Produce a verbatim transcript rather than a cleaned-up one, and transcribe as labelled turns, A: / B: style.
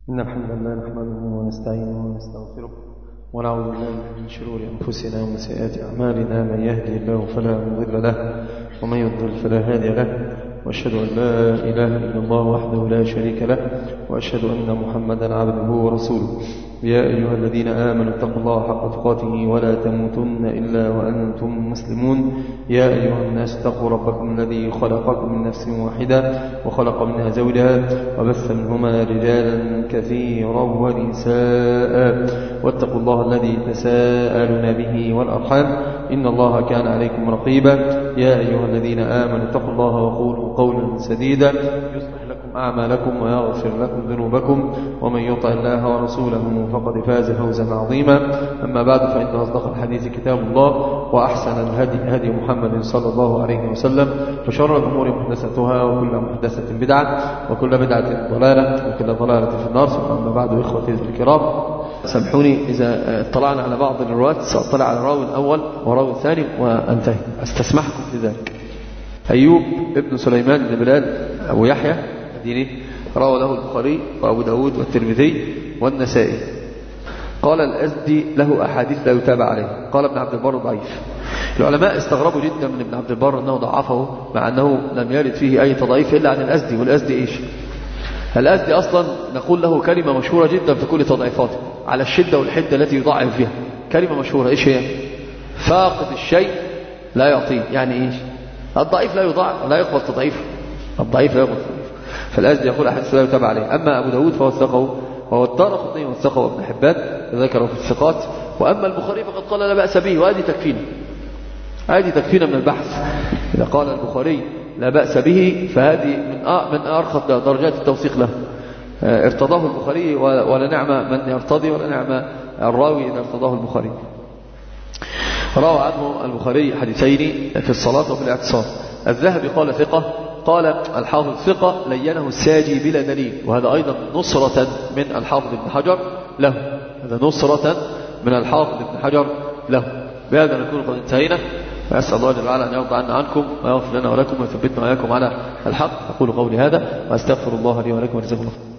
A: إن الحمد لله نحمده ونستعينه ونستغفره ونعوذ بالله من شرور أنفسنا ومن سيئات أعمالنا. من يهدي الله فلا مضل له ومن يضلل فلا هادي له، وأشهد أن لا إله إلا الله وحده لا شريك له، وأشهد أن محمدا عبده ورسوله. يا أيها الذين آمنوا اتقوا الله حق تقاته ولا تموتن إلا وأنتم مسلمون. يا أيها الناس اتقوا ربكم الذي خلقكم من نفس واحدة وخلق منها زوجها وبث منهما رجالا كثيرا ونساء، واتقوا الله الذي تساءلون به والأرحام إن الله كان عليكم رقيبا. يا أيها الذين آمنوا اتقوا الله وقولوا قولا سديدا يصلح لكم أعمالكم ويغفر لكم ذنوبكم، ومن يطع الله ورسوله فقد فاز فوزا عظيما. أما بعد، فإن أصدق الحديث كتاب الله، وأحسن الهدي هدي محمد صلى الله عليه وسلم، وشر الأمور محدثتها، وكل محدثة بدعة، وكل بدعة ضلالة، وكل ضلالة في النار. ثم أما بعد، إخوتي الكرام، سامحوني إذا اطلعنا على بعض الرواة، سأطلع على الراوي الأول وراوي الثاني وأنتهي، أستسمحكم في ذلك. أيوب ابن سليمان بن بلال أبو يحيى الديني روى له البخاري وأبو داود والترمذي والنسائي. قال الأزدي له أحاديث لا يتابع عليه. قال ابن عبد البر ضعيف. العلماء استغربوا جدا من ابن عبد البر أنه ضعفه، مع أنه لم يرد فيه أي تضعيف إلا عن الأزدي. والأزدي إيش؟ الأزدي أصلا نقول له كلمة مشهورة جدا في كل تضعيفاته على الشدة والحدة التي يضعف فيها. كلمة مشهورة إيش هي؟ فاقد الشيء لا يعطيه. يعني إيش؟ الضعيف لا يضاعف، لا يقبل تضعيفه. الضعيف لا يقبل تضعيفه. فالأزدي يقول أحاديث لا يتابع عليه. أما أبو داود فوثقه، وهو الدارقطني وثقه ابن حبان ذكره في الثقات. وأما البخاري فقد قال لا بأس به، وهذه تكفينا، هذه تكفينا من البحث. إذا قال البخاري لا بأس به فهذه من من أرخص درجات التوثيق له. ارتضاه البخاري، ولا نعم من يرتضي، ولا نعم الراوي إذا ارتضاه البخاري. روى عنه البخاري حديثين في الصلاة وفي الاعتصام. الذهبي قال ثقة، قال الحافظ ثقة لينه الساجي بلا دليل، وهذا أيضا نصرة من الحافظ ابن حجر له. هذا نصرة من الحافظ ابن حجر له. بهذا نكون قد انتهينا، وأسأل الله جل وعلا أن يرضى عنا عنكم ويغفر لنا ولكم ويثبتنا وإياكم على الحق. أقول قولي هذا وأستغفر الله لي ولكم وجزاكم الله.